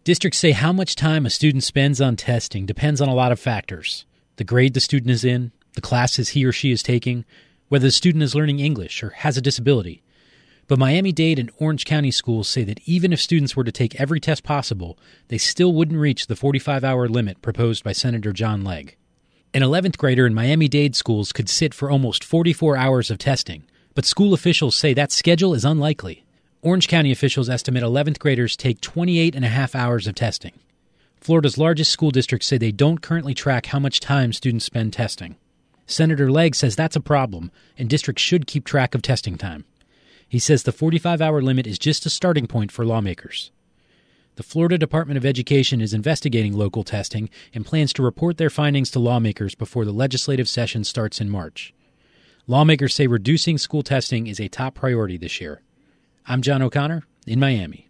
Districts say how much time a student spends on testing depends on a lot of factors. The grade the student is in, the classes he or she is taking, whether the student is learning English or has a disability. But Miami-Dade and Orange County schools say that even if students were to take every test possible, they still wouldn't reach the 45-hour limit proposed by Senator John Legg. An 11th grader in Miami-Dade schools could sit for almost 44 hours of testing, but school officials say that schedule is unlikely. Orange County officials estimate 11th graders take 28 and a half hours of testing. Florida's largest school districts say they don't currently track how much time students spend testing. Senator Legg says that's a problem, and districts should keep track of testing time. He says the 45-hour limit is just a starting point for lawmakers. The Florida Department of Education is investigating local testing and plans to report their findings to lawmakers before the legislative session starts in March. Lawmakers say reducing school testing is a top priority this year. I'm John O'Connor in Miami.